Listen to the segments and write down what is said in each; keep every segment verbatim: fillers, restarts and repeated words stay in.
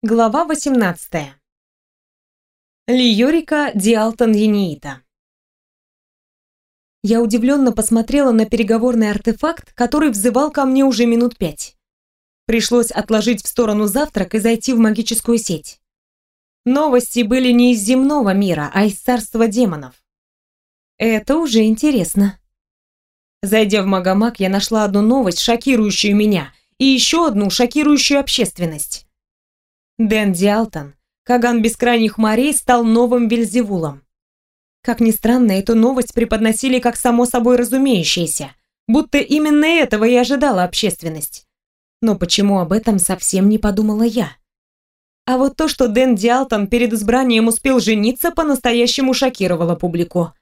Глава восемнадцатая. Лиорика Диалтон Ениита. Я удивленно посмотрела на переговорный артефакт, который взывал ко мне уже минут пять. Пришлось отложить в сторону завтрак и зайти в магическую сеть. Новости были не из земного мира, а из царства демонов. Это уже интересно. Зайдя в Магомаг, я нашла одну новость, шокирующую меня, и еще одну, шокирующую общественность. Дэн Диалтон, Каган Бескрайних морей, стал новым Вельзевулом. Как ни странно, эту новость преподносили как само собой разумеющееся, будто именно этого и ожидала общественность. Но почему об этом совсем не подумала я? А вот то, что Дэн Диалтон перед избранием успел жениться, по-настоящему шокировало публику.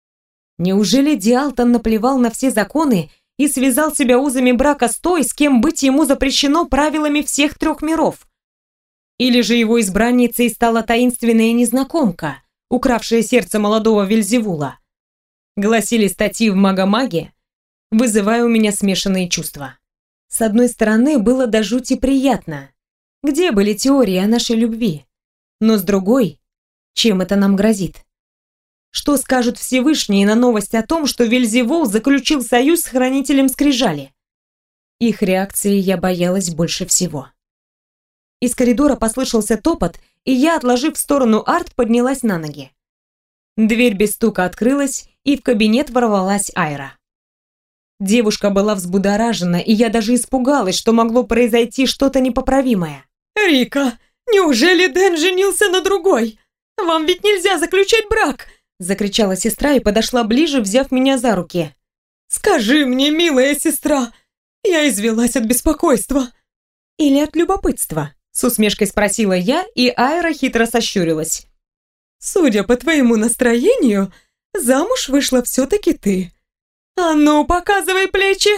Неужели Диалтон наплевал на все законы и связал себя узами брака с той, с кем быть ему запрещено правилами всех трех миров? Или же его избранницей стала таинственная незнакомка, укравшая сердце молодого Вельзевула? Гласили статьи в Магомаге, вызывая у меня смешанные чувства. С одной стороны, было до жути приятно. Где были теории о нашей любви? Но с другой, чем это нам грозит? Что скажут Всевышние на новость о том, что Вельзевул заключил союз с Хранителем Скрижали? Их реакции я боялась больше всего. Из коридора послышался топот, и я, отложив в сторону арт, поднялась на ноги. Дверь без стука открылась, и в кабинет ворвалась Айра. Девушка была взбудоражена, и я даже испугалась, что могло произойти что-то непоправимое. «Рика, неужели Дэн женился на другой? Вам ведь нельзя заключать брак!» Закричала сестра и подошла ближе, взяв меня за руки. «Скажи мне, милая сестра, я извелась от беспокойства». «Или от любопытства?» С усмешкой спросила я, и Айра хитро сощурилась. «Судя по твоему настроению, замуж вышла все-таки ты. А ну, показывай плечи!»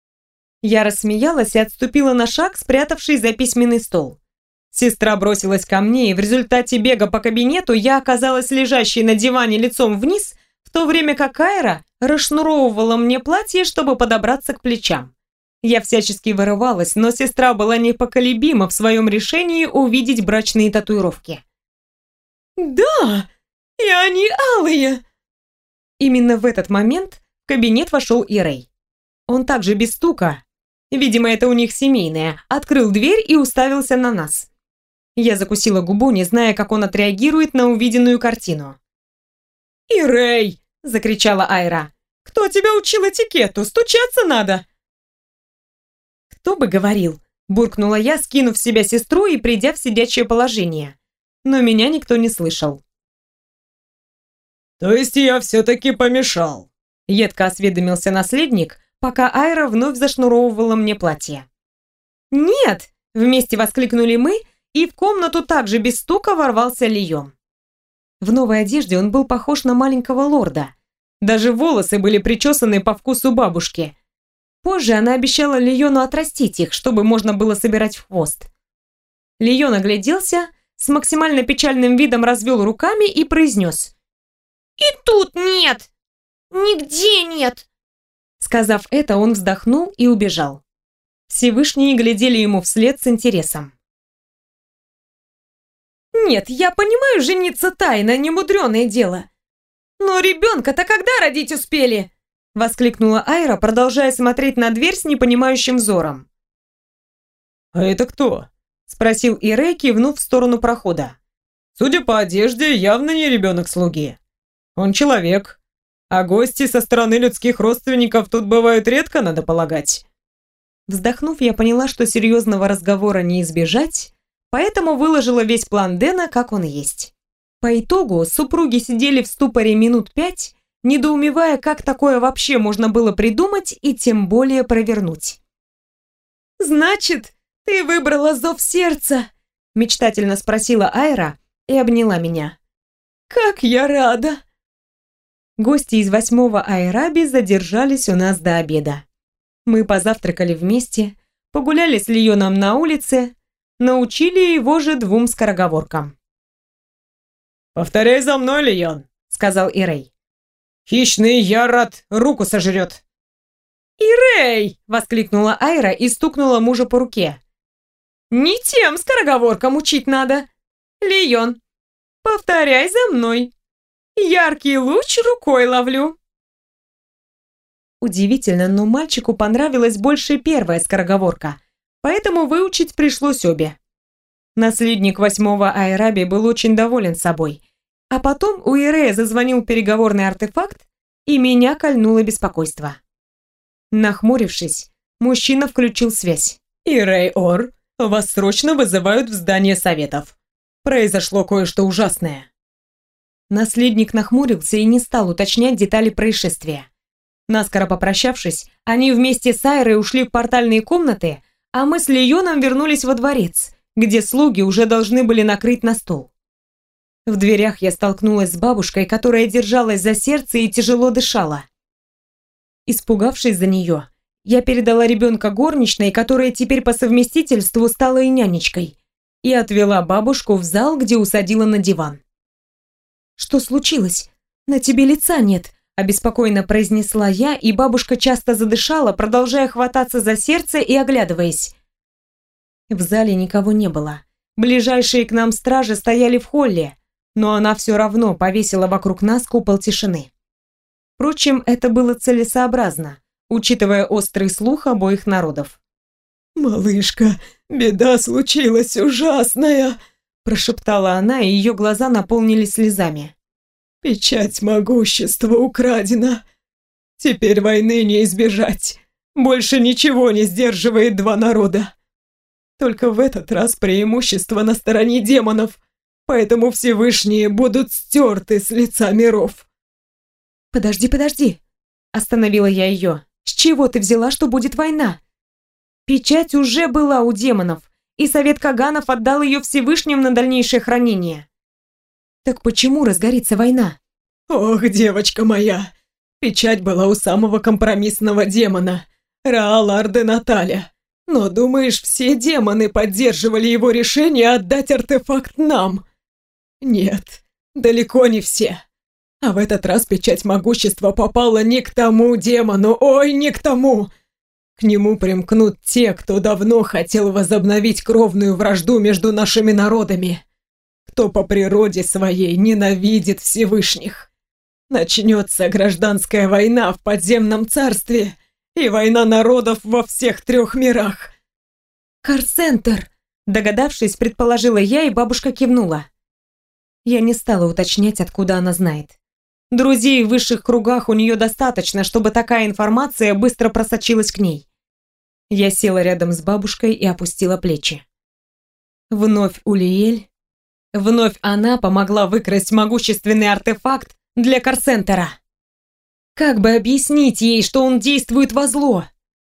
Я рассмеялась и отступила на шаг, спрятавшись за письменный стол. Сестра бросилась ко мне, и в результате бега по кабинету я оказалась лежащей на диване лицом вниз, в то время как Айра расшнуровывала мне платье, чтобы подобраться к плечам. Я всячески вырывалась, но сестра была непоколебима в своем решении увидеть брачные татуировки. «Да, и они алые!» Именно в этот момент в кабинет вошел Ирей. Он также без стука, видимо, это у них семейное, открыл дверь и уставился на нас. Я закусила губу, не зная, как он отреагирует на увиденную картину. «Ирей!» – закричала Айра. «Кто тебя учил этикету? Стучаться надо!» «Кто бы говорил?» – буркнула я, скинув с себя сестру и придя в сидячее положение. Но меня никто не слышал. «То есть я все-таки помешал?» – едко осведомился наследник, пока Айра вновь зашнуровывала мне платье. «Нет!» – вместе воскликнули мы, и в комнату также без стука ворвался Лион. В новой одежде он был похож на маленького лорда. Даже волосы были причесаны по вкусу бабушки. Позже она обещала Лиону отрастить их, чтобы можно было собирать в хвост. Лион огляделся, с максимально печальным видом развел руками и произнес: «И тут нет! Нигде нет!» Сказав это, он вздохнул и убежал. Всевышние глядели ему вслед с интересом. «Нет, я понимаю, жениться тайно, немудреное дело. Но ребенка-то когда родить успели?» Воскликнула Айра, продолжая смотреть на дверь с непонимающим взором. «А это кто?» Спросил Ирей, кивнув в сторону прохода. «Судя по одежде, явно не ребенок слуги. Он человек, а гости со стороны людских родственников тут бывают редко, надо полагать». Вздохнув, я поняла, что серьезного разговора не избежать, поэтому выложила весь план Дэна, как он есть. По итогу супруги сидели в ступоре минут пять, недоумевая, как такое вообще можно было придумать и тем более провернуть. «Значит, ты выбрала зов сердца?» – мечтательно спросила Айра и обняла меня. «Как я рада!» Гости из восьмого Айраби задержались у нас до обеда. Мы позавтракали вместе, погуляли с Лионом на улице, научили его же двум скороговоркам. «Повторяй за мной, Лион», – сказал Ирей. «Хищный ярод руку сожрет». «Ирей!» – воскликнула Айра и стукнула мужа по руке. Не тем скороговоркам учить надо. Леон, повторяй за мной. Яркий луч рукой ловлю. Удивительно, но мальчику понравилась больше первая скороговорка, поэтому выучить пришлось обе. Наследник восьмого Айраби был очень доволен собой. А потом у Ирея зазвонил переговорный артефакт, и меня кольнуло беспокойство. Нахмурившись, мужчина включил связь. «Ирей Ор, вас срочно вызывают в здание советов. Произошло кое-что ужасное». Наследник нахмурился и не стал уточнять детали происшествия. Наскоро попрощавшись, они вместе с Айрой ушли в портальные комнаты, а мы с Леоном вернулись во дворец, где слуги уже должны были накрыть на стол. В дверях я столкнулась с бабушкой, которая держалась за сердце и тяжело дышала. Испугавшись за нее, я передала ребенка горничной, которая теперь по совместительству стала и нянечкой, и отвела бабушку в зал, где усадила на диван. «Что случилось? На тебе лица нет», – обеспокоенно произнесла я, и бабушка часто задышала, продолжая хвататься за сердце и оглядываясь. В зале никого не было. Ближайшие к нам стражи стояли в холле, но она все равно повесила вокруг нас купол тишины. Впрочем, это было целесообразно, учитывая острый слух обоих народов. «Малышка, беда случилась ужасная!» Прошептала она, и ее глаза наполнились слезами. «Печать могущества украдена. Теперь войны не избежать. Больше ничего не сдерживает два народа. Только в этот раз преимущество на стороне демонов, поэтому Всевышние будут стерты с лица миров». «Подожди, подожди!» Остановила я ее. «С чего ты взяла, что будет война? Печать уже была у демонов, и Совет Каганов отдал ее Всевышним на дальнейшее хранение. Так почему разгорится война?» «Ох, девочка моя, печать была у самого компромиссного демона, Раала Арденаталя. Но думаешь, все демоны поддерживали его решение отдать артефакт нам? Нет, далеко не все. А в этот раз печать могущества попала не к тому демону, ой, не к тому. К нему примкнут те, кто давно хотел возобновить кровную вражду между нашими народами, кто по природе своей ненавидит Всевышних. Начнется гражданская война в подземном царстве и война народов во всех трех мирах». «Карцентр!» Догадавшись, предположила я, и бабушка кивнула. Я не стала уточнять, откуда она знает. Друзей в высших кругах у нее достаточно, чтобы такая информация быстро просочилась к ней. Я села рядом с бабушкой и опустила плечи. Вновь Улиэль, вновь она помогла выкрасть могущественный артефакт для Карцентера. Как бы объяснить ей, что он действует во зло?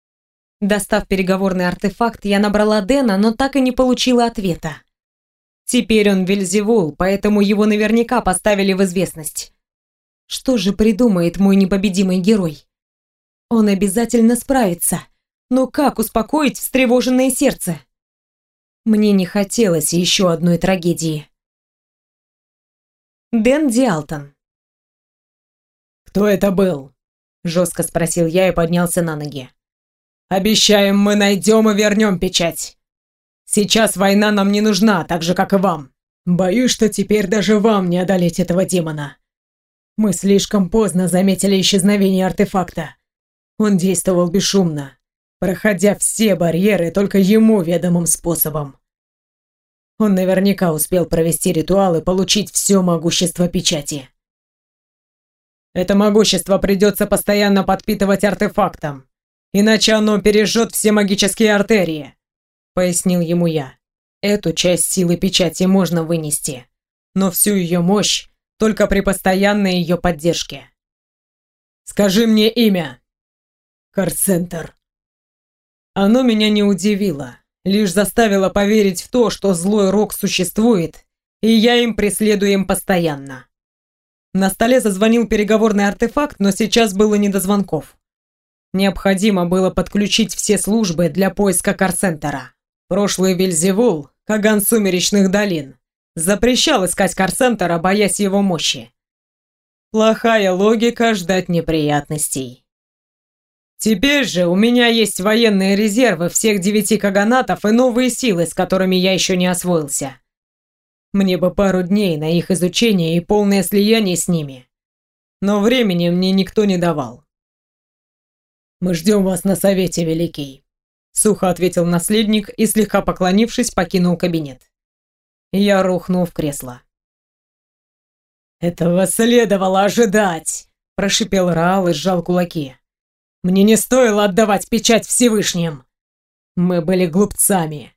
Достав переговорный артефакт, я набрала Дэна, но так и не получила ответа. Теперь он Вельзевул, поэтому его наверняка поставили в известность. Что же придумает мой непобедимый герой? Он обязательно справится, но как успокоить встревоженное сердце? Мне не хотелось еще одной трагедии. Дэн Диалтон. «Кто это был?» – жестко спросил я и поднялся на ноги. «Обещаем, мы найдем и вернем печать. Сейчас война нам не нужна, так же, как и вам. Боюсь, что теперь даже вам не одолеть этого демона. Мы слишком поздно заметили исчезновение артефакта. Он действовал бесшумно, проходя все барьеры только ему ведомым способом. Он наверняка успел провести ритуал и получить все могущество печати. Это могущество придется постоянно подпитывать артефактом, иначе оно пережжет все магические артерии», — пояснил ему я. «Эту часть силы печати можно вынести, но всю ее мощь только при постоянной ее поддержке. Скажи мне имя». «Карцентр». Оно меня не удивило, лишь заставило поверить в то, что злой рок существует, и я им преследуем постоянно. На столе зазвонил переговорный артефакт, но сейчас было не до звонков. Необходимо было подключить все службы для поиска Карцентера. Прошлый Вельзевул, Каган Сумеречных долин, запрещал искать Карцентера, боясь его мощи. Плохая логика ждать неприятностей. Теперь же у меня есть военные резервы всех девяти каганатов и новые силы, с которыми я еще не освоился. Мне бы пару дней на их изучение и полное слияние с ними. Но времени мне никто не давал. «Мы ждем вас на совете, Великий», — сухо ответил наследник и, слегка поклонившись, покинул кабинет. Я рухнул в кресло. «Этого следовало ожидать», — прошипел Раал и сжал кулаки. «Мне не стоило отдавать печать Всевышним. Мы были глупцами.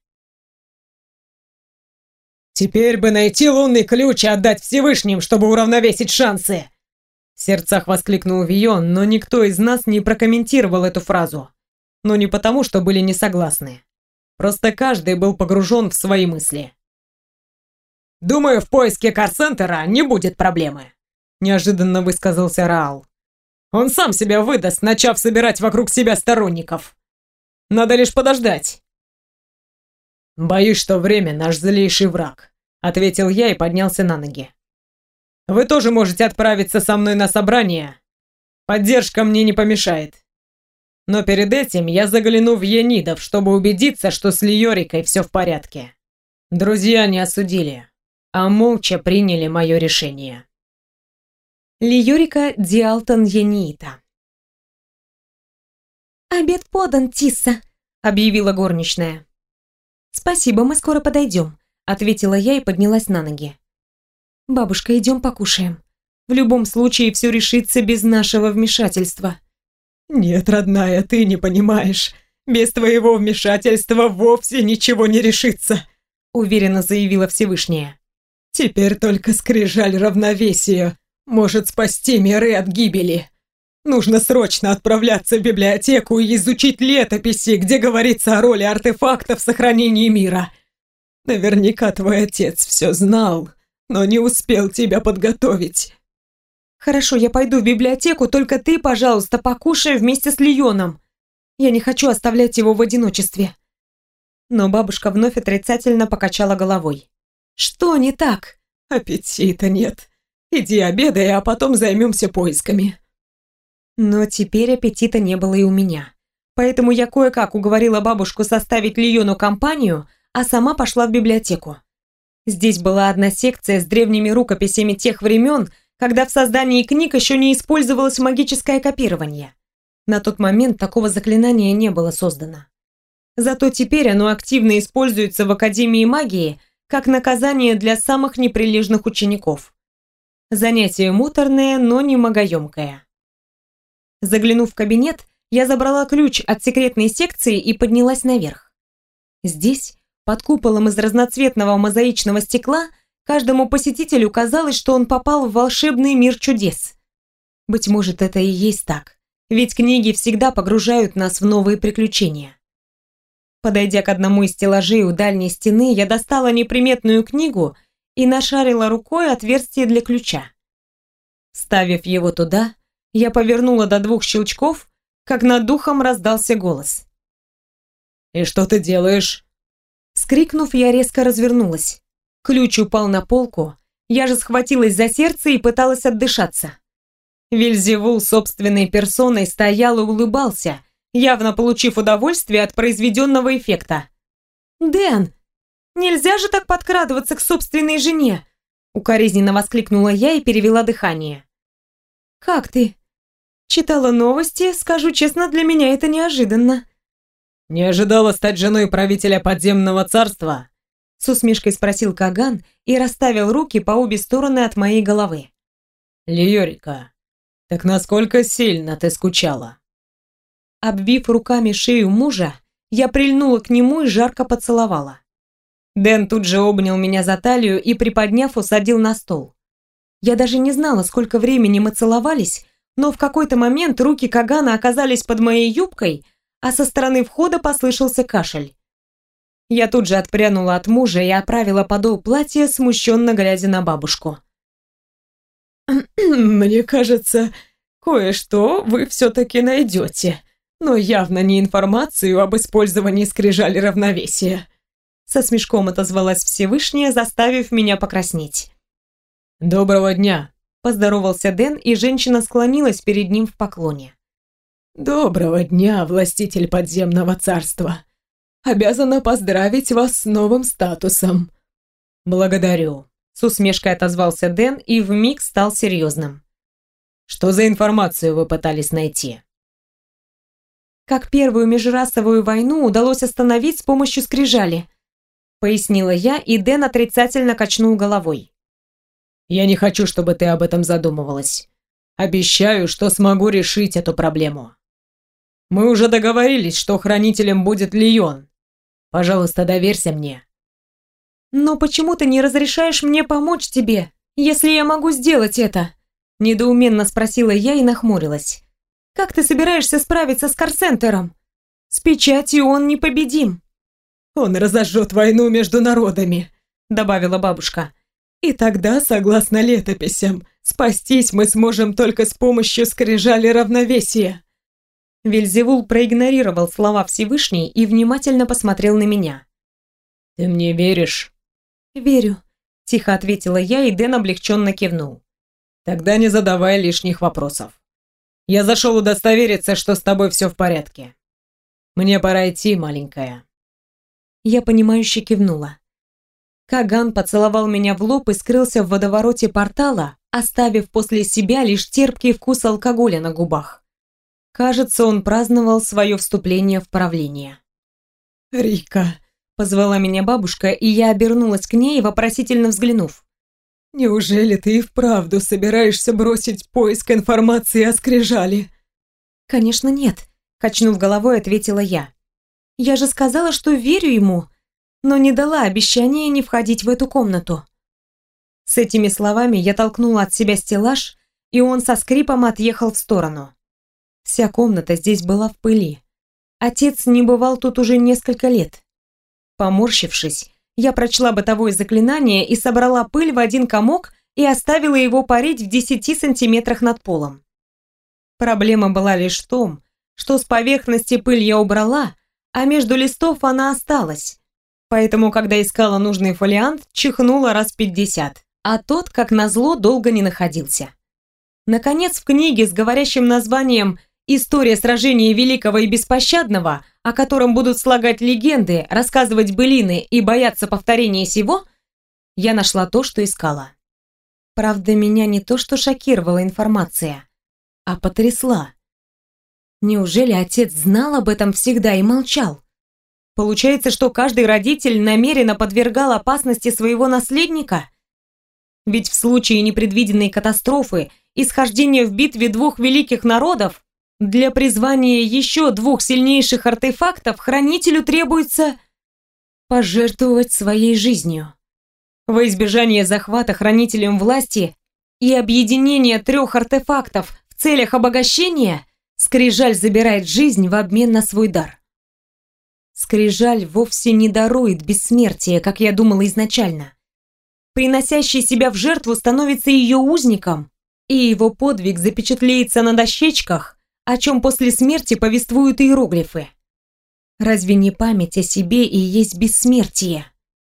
Теперь бы найти лунный ключ и отдать Всевышним, чтобы уравновесить шансы!» В сердцах воскликнул Вион, но никто из нас не прокомментировал эту фразу. Но не потому, что были не согласны. Просто каждый был погружен в свои мысли. «Думаю, в поиске Карсентера не будет проблемы», — неожиданно высказался Раал. «Он сам себя выдаст, начав собирать вокруг себя сторонников. Надо лишь подождать». «Боюсь, что время наш злейший враг», — ответил я и поднялся на ноги. «Вы тоже можете отправиться со мной на собрание. Поддержка мне не помешает. Но перед этим я загляну в Енидов, чтобы убедиться, что с Лиорикой все в порядке». Друзья не осудили, а молча приняли мое решение. Лиорика Диалтон Ениита. «Обед подан, Тисса», — объявила горничная. «Спасибо, мы скоро подойдем», — ответила я и поднялась на ноги. «Бабушка, идем покушаем. В любом случае все решится без нашего вмешательства». «Нет, родная, ты не понимаешь. Без твоего вмешательства вовсе ничего не решится», — уверенно заявила Всевышняя. «Теперь только скрижаль равновесия может спасти миры от гибели. Нужно срочно отправляться в библиотеку и изучить летописи, где говорится о роли артефактов в сохранении мира. Наверняка твой отец все знал, но не успел тебя подготовить». «Хорошо, я пойду в библиотеку, только ты, пожалуйста, покушай вместе с Лионом. Я не хочу оставлять его в одиночестве». Но бабушка вновь отрицательно покачала головой. «Что не так?» «Аппетита нет. Иди обедай, а потом займемся поисками». Но теперь аппетита не было и у меня. Поэтому я кое-как уговорила бабушку составить Лиону компанию, а сама пошла в библиотеку. Здесь была одна секция с древними рукописями тех времен, когда в создании книг еще не использовалось магическое копирование. На тот момент такого заклинания не было создано. Зато теперь оно активно используется в Академии магии как наказание для самых неприлежных учеников. Занятие муторное, но не магоемкое. Заглянув в кабинет, я забрала ключ от секретной секции и поднялась наверх. Здесь, под куполом из разноцветного мозаичного стекла, каждому посетителю казалось, что он попал в волшебный мир чудес. Быть может, это и есть так, ведь книги всегда погружают нас в новые приключения. Подойдя к одному из стеллажей у дальней стены, я достала неприметную книгу и нашарила рукой отверстие для ключа. Вставив его туда, я повернула до двух щелчков, как над духом раздался голос. «И что ты делаешь?» Вскрикнув, я резко развернулась. Ключ упал на полку, я же схватилась за сердце и пыталась отдышаться. Вельзевул собственной персоной стоял и улыбался, явно получив удовольствие от произведенного эффекта. «Дэн, нельзя же так подкрадываться к собственной жене!» Укоризненно воскликнула я и перевела дыхание. «Как ты?» «Читала новости, скажу честно, для меня это неожиданно». «Не ожидала стать женой правителя подземного царства?» С усмешкой спросил Каган и расставил руки по обе стороны от моей головы. «Лиорика, так насколько сильно ты скучала?» Обвив руками шею мужа, я прильнула к нему и жарко поцеловала. Дэн тут же обнял меня за талию и, приподняв, усадил на стол. Я даже не знала, сколько времени мы целовались, но в какой-то момент руки Кагана оказались под моей юбкой, а со стороны входа послышался кашель. Я тут же отпрянула от мужа и оправила подол платья, смущенно глядя на бабушку. «Мне кажется, кое-что вы все-таки найдете, но явно не информацию об использовании скрижали равновесия», со смешком отозвалась Всевышняя, заставив меня покраснеть. «Доброго дня», поздоровался Дэн, и женщина склонилась перед ним в поклоне. Доброго дня, властитель подземного царства. Обязана поздравить вас с новым статусом. Благодарю. С усмешкой отозвался Дэн и вмиг стал серьезным. Что за информацию вы пытались найти? Как первую межрасовую войну удалось остановить с помощью скрижали, пояснила я, и Дэн отрицательно качнул головой. Я не хочу, чтобы ты об этом задумывалась. Обещаю, что смогу решить эту проблему. Мы уже договорились, что хранителем будет Лион. Пожалуйста, доверься мне. Но почему ты не разрешаешь мне помочь тебе, если я могу сделать это? Недоуменно спросила я и нахмурилась. Как ты собираешься справиться с Карсентером? С печатью он непобедим. Он разожжет войну между народами, добавила бабушка. И тогда, согласно летописям, спастись мы сможем только с помощью скрижали равновесия. Вельзевул проигнорировал слова Всевышней и внимательно посмотрел на меня. Ты мне веришь? Верю, тихо ответила я, и Дэн облегченно кивнул. Тогда не задавай лишних вопросов. Я зашел удостовериться, что с тобой все в порядке. Мне пора идти, маленькая. Я понимающе кивнула. Каган поцеловал меня в лоб и скрылся в водовороте портала, оставив после себя лишь терпкий вкус алкоголя на губах. Кажется, он праздновал свое вступление в правление. «Рика», — позвала меня бабушка, и я обернулась к ней, вопросительно взглянув. «Неужели ты и вправду собираешься бросить поиск информации о скрижали?» «Конечно нет», — качнув головой, ответила я. «Я же сказала, что верю ему, но не дала обещания не входить в эту комнату». С этими словами я толкнула от себя стеллаж, и он со скрипом отъехал в сторону. Вся комната здесь была в пыли. Отец не бывал тут уже несколько лет. Поморщившись, я прочла бытовое заклинание и собрала пыль в один комок и оставила его парить в десяти сантиметрах над полом. Проблема была лишь в том, что с поверхности пыль я убрала, а между листов она осталась. Поэтому, когда искала нужный фолиант, чихнула раз пятьдесят, а тот, как назло, долго не находился. Наконец, в книге с говорящим названием «История сражения великого и беспощадного», о котором будут слагать легенды, рассказывать былины и бояться повторения сего, я нашла то, что искала. Правда, меня не то что шокировала информация, а потрясла. Неужели отец знал об этом всегда и молчал? Получается, что каждый родитель намеренно подвергал опасности своего наследника? Ведь в случае непредвиденной катастрофы и схождения в битве двух великих народов, для призвания еще двух сильнейших артефактов хранителю требуется пожертвовать своей жизнью. Во избежание захвата хранителем власти и объединения трех артефактов в целях обогащения, скрижаль забирает жизнь в обмен на свой дар. Скрижаль вовсе не дарует бессмертия, как я думала изначально. Приносящий себя в жертву становится ее узником, и его подвиг запечатлеется на дощечках, о чем после смерти повествуют иероглифы. Разве не память о себе и есть бессмертие?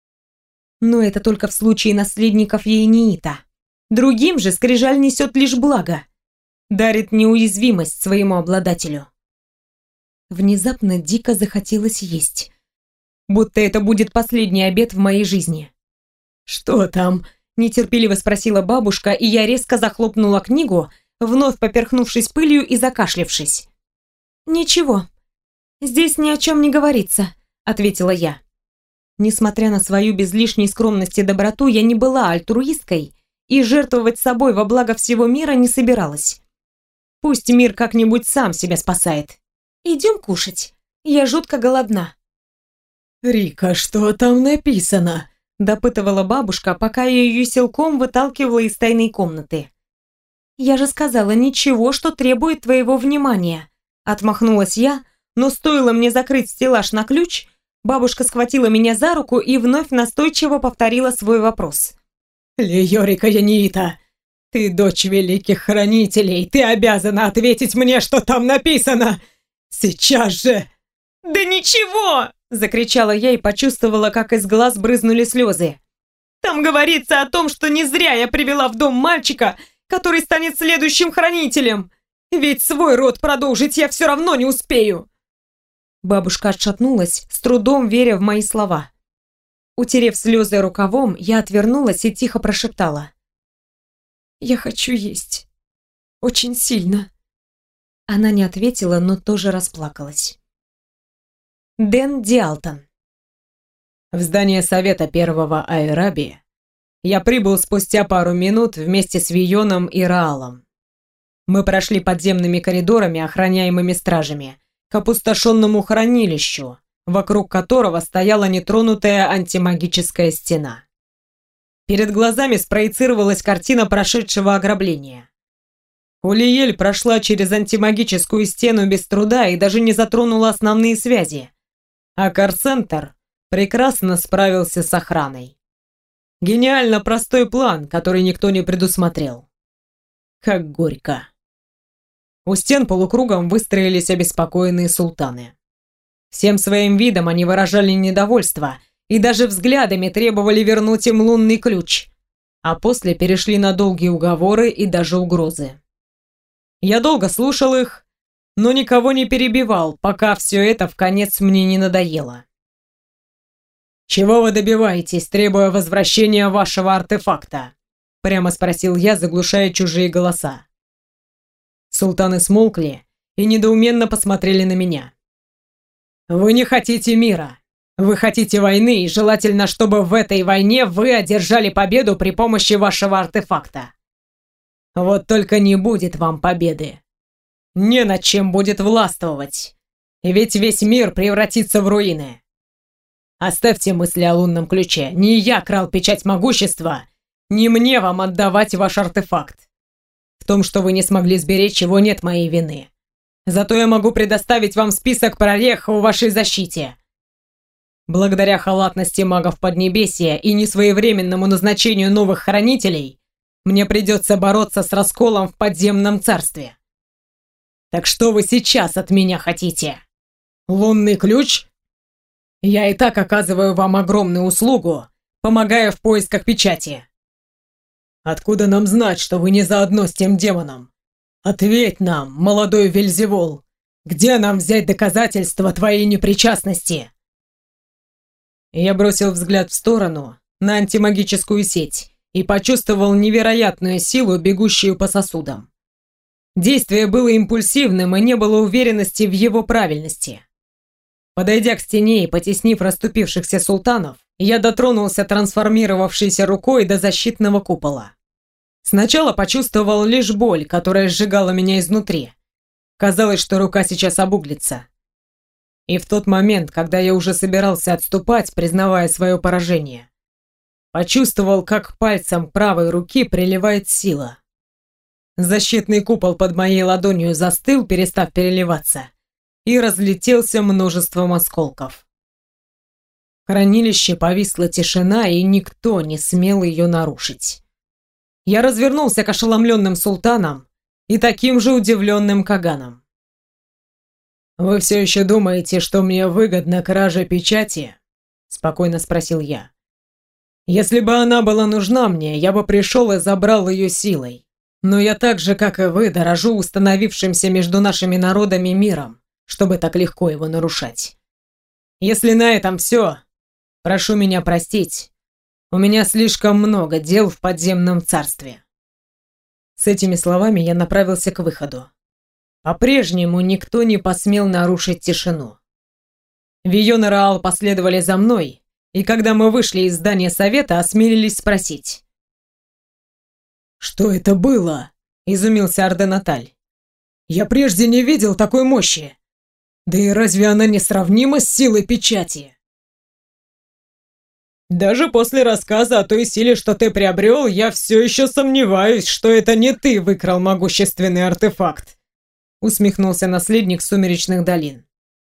Но это только в случае наследников Ейниита. Другим же скрижаль несет лишь благо, дарит неуязвимость своему обладателю. Внезапно дико захотелось есть. Будто это будет последний обед в моей жизни. «Что там?» – нетерпеливо спросила бабушка, и я резко захлопнула книгу, вновь поперхнувшись пылью и закашлявшись. «Ничего, здесь ни о чем не говорится», — ответила я. Несмотря на свою без лишней скромности и доброту, я не была альтруисткой и жертвовать собой во благо всего мира не собиралась. Пусть мир как-нибудь сам себя спасает. Идем кушать, я жутко голодна. «Рика, что там написано?» — допытывала бабушка, пока я ее силком выталкивала из тайной комнаты. «Я же сказала, ничего, что требует твоего внимания», — отмахнулась я, но стоило мне закрыть стеллаж на ключ, бабушка схватила меня за руку и вновь настойчиво повторила свой вопрос. «Лиорика Ейниита, ты дочь великих хранителей, ты обязана ответить мне, что там написано! Сейчас же!» «Да ничего!» — закричала я и почувствовала, как из глаз брызнули слезы. «Там говорится о том, что не зря я привела в дом мальчика, который станет следующим хранителем. Ведь свой род продолжить я все равно не успею. Бабушка отшатнулась, с трудом веря в мои слова. Утерев слезы рукавом, я отвернулась и тихо прошептала: «Я хочу есть. Очень сильно». Она не ответила, но тоже расплакалась. Дэн Диалтон. В здание Совета Первого Айраби я прибыл спустя пару минут вместе с Вийоном и Раалом. Мы прошли подземными коридорами, охраняемыми стражами, к опустошенному хранилищу, вокруг которого стояла нетронутая антимагическая стена. Перед глазами спроецировалась картина прошедшего ограбления. Улиель прошла через антимагическую стену без труда и даже не затронула основные связи, а Карцентр прекрасно справился с охраной. Гениально простой план, который никто не предусмотрел. Как горько. У стен полукругом выстроились обеспокоенные султаны. Всем своим видом они выражали недовольство и даже взглядами требовали вернуть им лунный ключ, а после перешли на долгие уговоры и даже угрозы. Я долго слушал их, но никого не перебивал, пока все это вконец мне не надоело. «Чего вы добиваетесь, требуя возвращения вашего артефакта?» — прямо спросил я, заглушая чужие голоса. Султаны смолкли и недоуменно посмотрели на меня. «Вы не хотите мира. Вы хотите войны, и желательно, чтобы в этой войне вы одержали победу при помощи вашего артефакта. Вот только не будет вам победы. Не над чем будет властвовать, ведь весь мир превратится в руины. Оставьте мысли о лунном ключе. Не я крал печать могущества, не мне вам отдавать ваш артефакт. В том, что вы не смогли сберечь его, нет моей вины. Зато я могу предоставить вам список прорех в вашей защите. Благодаря халатности магов Поднебесья и несвоевременному назначению новых хранителей, мне придется бороться с расколом в подземном царстве. Так что вы сейчас от меня хотите? Лунный ключ? Я и так оказываю вам огромную услугу, помогая в поисках печати. Откуда нам знать, что вы не заодно с тем демоном? Ответь нам, молодой Вельзевул, где нам взять доказательства твоей непричастности?» Я бросил взгляд в сторону, на антимагическую сеть, и почувствовал невероятную силу, бегущую по сосудам. Действие было импульсивным, и не было уверенности в его правильности. Подойдя к стене и потеснив расступившихся султанов, я дотронулся трансформировавшейся рукой до защитного купола. Сначала почувствовал лишь боль, которая сжигала меня изнутри. Казалось, что рука сейчас обуглится. И в тот момент, когда я уже собирался отступать, признавая свое поражение, почувствовал, как к пальцам правой руки приливает сила. Защитный купол под моей ладонью застыл, перестав переливаться, и разлетелся множеством осколков. В хранилище повисла тишина, и никто не смел ее нарушить. Я развернулся к ошеломленным султанам и таким же удивленным каганам. «Вы все еще думаете, что мне выгодна кража печати?» — спокойно спросил я. «Если бы она была нужна мне, я бы пришел и забрал ее силой. Но я так же, как и вы, дорожу установившимся между нашими народами миром, чтобы так легко его нарушать. Если на этом все, прошу меня простить. У меня слишком много дел в подземном царстве». С этими словами я направился к выходу. По-прежнему никто не посмел нарушить тишину. Вийон и Раал последовали за мной, и когда мы вышли из здания совета, осмелились спросить. «Что это было?» – изумился Арденаталь. «Я прежде не видел такой мощи. Да и разве она не сравнима с силой печати?» «Даже после рассказа о той силе, что ты приобрел, я все еще сомневаюсь, что это не ты выкрал могущественный артефакт», усмехнулся наследник Сумеречных долин.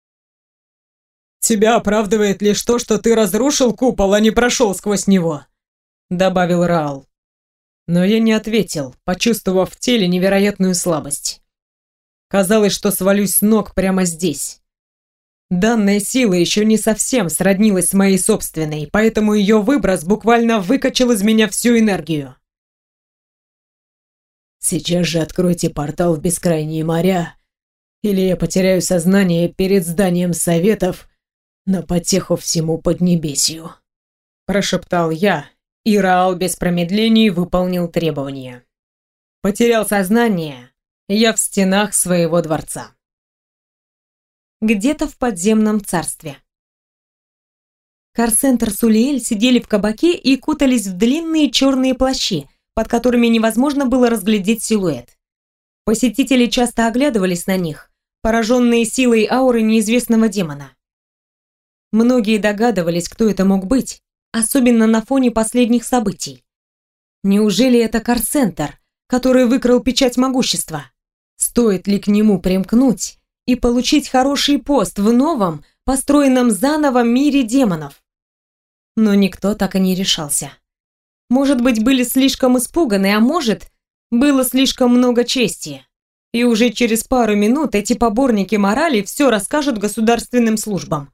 «Тебя оправдывает лишь то, что ты разрушил купол, а не прошел сквозь него», добавил Раал. Но я не ответил, почувствовав в теле невероятную слабость. Казалось, что свалюсь с ног прямо здесь. Данная сила еще не совсем сроднилась с моей собственной, поэтому ее выброс буквально выкачал из меня всю энергию. Сейчас же откройте портал в бескрайние моря, или я потеряю сознание перед зданием советов на потеху всему Поднебесью», — прошептал я, и Раал без промедлений выполнил требования. Потерял сознание я в стенах своего дворца. Где-то в подземном царстве. Карсентер с Улиэль сидели в кабаке и кутались в длинные черные плащи, под которыми невозможно было разглядеть силуэт. Посетители часто оглядывались на них, пораженные силой ауры неизвестного демона. Многие догадывались, кто это мог быть, особенно на фоне последних событий. Неужели это Карсентер, который выкрал печать могущества? Стоит ли к нему примкнуть и получить хороший пост в новом, построенном заново мире демонов? Но никто так и не решался. Может быть, были слишком испуганы, а может, было слишком много чести. И уже через пару минут эти поборники морали все расскажут государственным службам.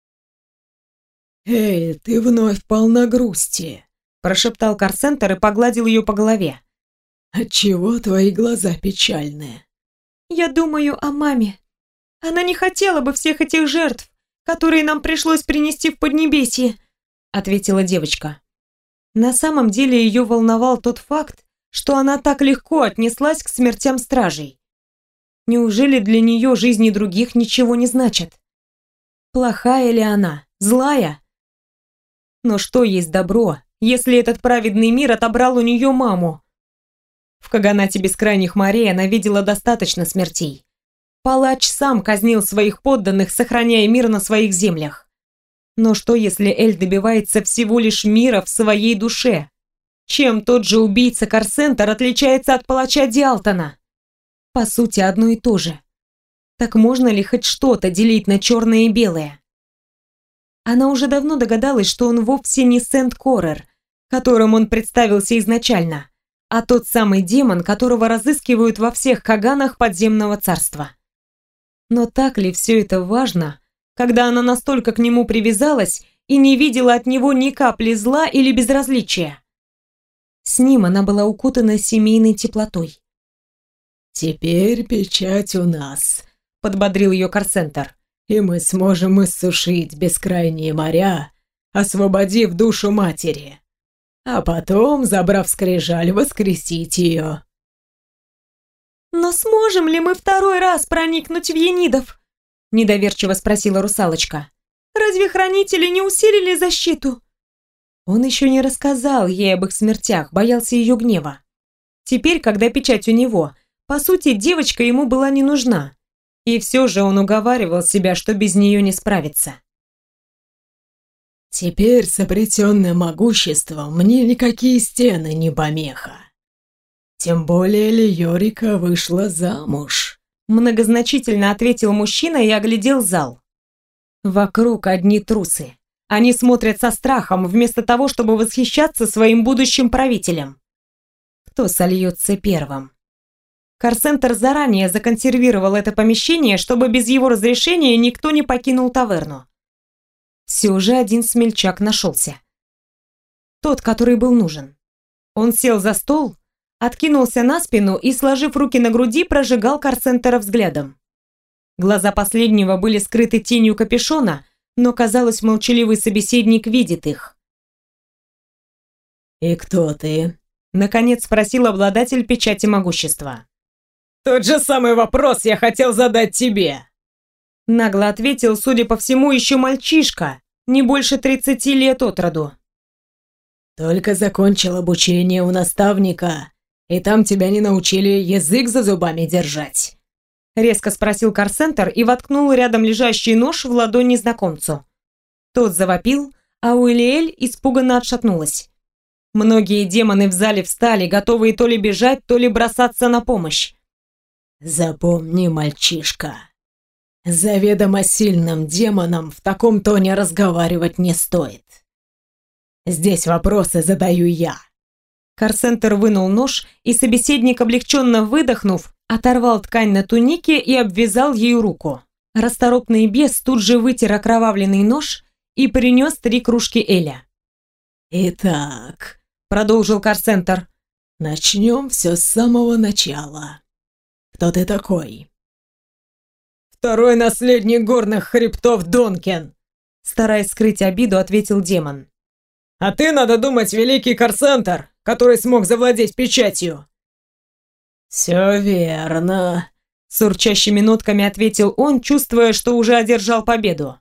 «Эй, ты вновь полна грусти», — прошептал Карсентер и погладил ее по голове. «Отчего твои глаза печальные?» «Я думаю о маме. Она не хотела бы всех этих жертв, которые нам пришлось принести в Поднебесье», — ответила девочка. На самом деле ее волновал тот факт, что она так легко отнеслась к смертям стражей. Неужели для нее жизни других ничего не значат? Плохая ли она? Злая? Но что есть добро, если этот праведный мир отобрал у нее маму? В Каганате Бескрайних морей она видела достаточно смертей. Палач сам казнил своих подданных, сохраняя мир на своих землях. Но что, если Эль добивается всего лишь мира в своей душе? Чем тот же убийца Карсентер отличается от палача Диалтона? По сути, одно и то же. Так можно ли хоть что-то делить на черное и белое? Она уже давно догадалась, что он вовсе не Сент-Корер, которым он представился изначально, а тот самый демон, которого разыскивают во всех каганах подземного царства. Но так ли все это важно, когда она настолько к нему привязалась и не видела от него ни капли зла или безразличия? С ним она была укутана семейной теплотой. «Теперь печать у нас», — подбодрил ее Карсентер, «и мы сможем иссушить бескрайние моря, освободив душу матери, а потом, забрав скрижаль, воскресить ее». «Но сможем ли мы второй раз проникнуть в Енидов?» — недоверчиво спросила русалочка. «Разве хранители не усилили защиту?» Он еще не рассказал ей об их смертях, боялся ее гнева. Теперь, когда печать у него, по сути, девочка ему была не нужна. И все же он уговаривал себя, что без нее не справится. «Теперь с обретенным могуществом мне никакие стены не помеха. Тем более Лиорика вышла замуж», — многозначительно ответил мужчина и оглядел зал. Вокруг одни трусы. Они смотрят со страхом, вместо того, чтобы восхищаться своим будущим правителем. Кто сольется первым? Карсентер заранее законсервировал это помещение, чтобы без его разрешения никто не покинул таверну. Все же один смельчак нашелся. Тот, который был нужен. Он сел за стол, откинулся на спину и, сложив руки на груди, прожигал Карсентера взглядом. Глаза последнего были скрыты тенью капюшона, но, казалось, молчаливый собеседник видит их. «И кто ты?» — наконец спросил обладатель печати могущества. «Тот же самый вопрос я хотел задать тебе!» Нагло ответил, судя по всему, еще мальчишка, не больше тридцати лет от роду. «Только закончил обучение у наставника, и там тебя не научили язык за зубами держать?» Резко спросил Карсентер и воткнул рядом лежащий нож в ладонь незнакомцу. Тот завопил, а Уэлиэль испуганно отшатнулась. Многие демоны в зале встали, готовые то ли бежать, то ли бросаться на помощь. «Запомни, мальчишка, с заведомо сильным демоном в таком тоне разговаривать не стоит. Здесь вопросы задаю я». Карсентер вынул нож, и собеседник, облегченно выдохнув, оторвал ткань на тунике и обвязал ею руку. Расторопный бес тут же вытер окровавленный нож и принес три кружки эля. «Итак», — продолжил Карсентер, Начнем все с самого начала. Кто ты такой? Второй наследник горных хребтов Донкин. Стараясь скрыть обиду, ответил демон. А ты, надо думать, великий Карсентер, который смог завладеть печатью. Все верно. С урчащими нотками ответил он, чувствуя, что уже одержал победу.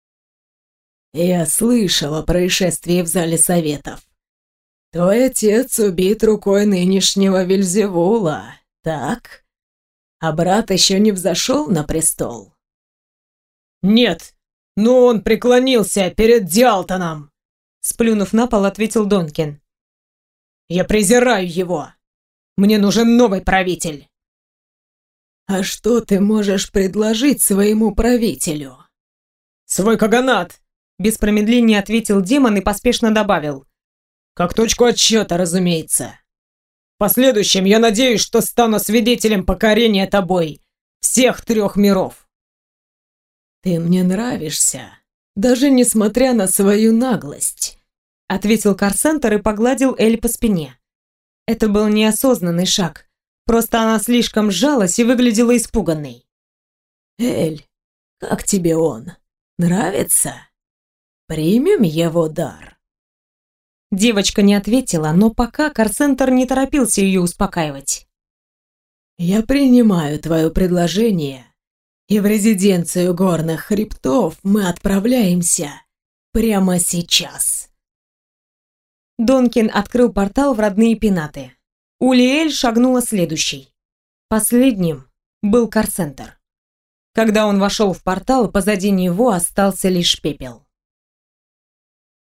Я слышал о происшествии в зале советов. Твой отец убит рукой нынешнего Вельзевула, так? А брат еще не взошел на престол? Нет, но он преклонился перед Диалтоном. Сплюнув на пол, ответил Донкин. Я презираю его. Мне нужен новый правитель. А что ты можешь предложить своему правителю? Свой каганат. Без промедления ответил демон и поспешно добавил. Как точку отсчета, разумеется. В последующем я надеюсь, что стану свидетелем покорения тобой всех трех миров. Ты мне нравишься, даже несмотря на свою наглость, ответил Карсентер и погладил Эль по спине. Это был неосознанный шаг, просто она слишком сжалась и выглядела испуганной. Эль, как тебе он? Нравится? Примем его дар. Девочка не ответила, но пока Карсентер не торопился ее успокаивать. «Я принимаю твое предложение, и в резиденцию горных хребтов мы отправляемся прямо сейчас». Донкин открыл портал в родные пенаты. Улиэль шагнула следующей. Последним был Карсентер. Когда он вошел в портал, позади него остался лишь пепел.